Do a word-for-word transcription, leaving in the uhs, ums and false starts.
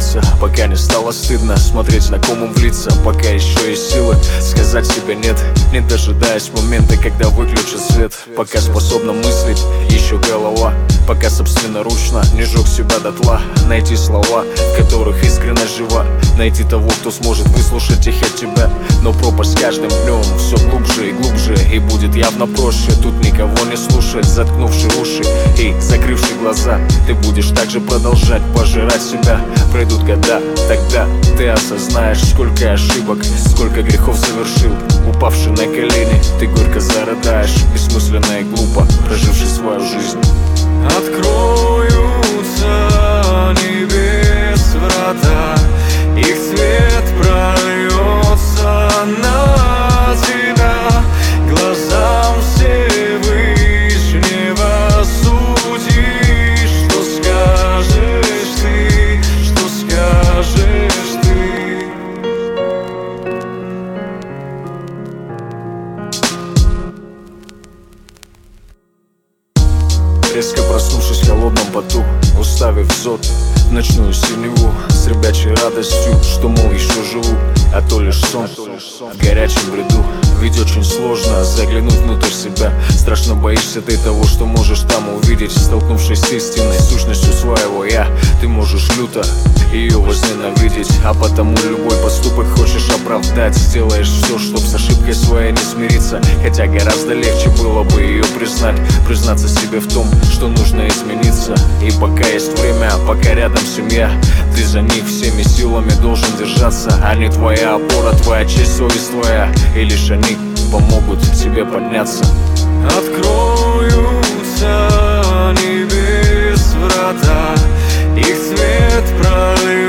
длится, пока не стало стыдно смотреть знакомым в лица. Пока еще есть силы сказать себе нет, не дожидаясь момента, когда выключат свет. Пока способна мыслить еще голова, пока собственноручно не жег себя дотла. Найти слова, в которых искренне жива, найти того, кто сможет выслушать их от тебя. Но пропасть с каждым днем все глубже и глубже, и будет явно проще тут никого не слушать, заткнувши уши и закрывши глаза. Ты будешь также продолжать пожирать себя. Пройдут года, тогда ты осознаешь, сколько ошибок, сколько грехов совершил. Упавший на колени, ты горько зарыдаешь, бессмысленно и глупо проживший свою жизнь. Откроются небес врата, их свет прольется на тебя. Глазам Всевышнего судишь, что скажешь ты, что скажешь ты. Резко проснувшись в холодном поту, уставив взор в ночную синеву, с ребячей радостью, что, мол, еще живу, а то лишь сон. В горячем бреду ведь очень сложно заглянуть внутрь себя. Страшно боишься ты того, что можешь там увидеть. Столкнувшись с истинной сущностью своего я, ты можешь люто ее возненавидеть, а потому любой поступок хочешь оправдать. Сделаешь все, чтоб с ошибкой своей не смириться, хотя гораздо легче было бы ее признать. Признаться себе в том, что нужно измениться. И пока есть время, пока рядом семья, ты за них всеми силами должен держаться. Они твоя опора, твоя честь, совесть твоя, и лишь они помогут тебе подняться. Откроются небес врата, их свет прольется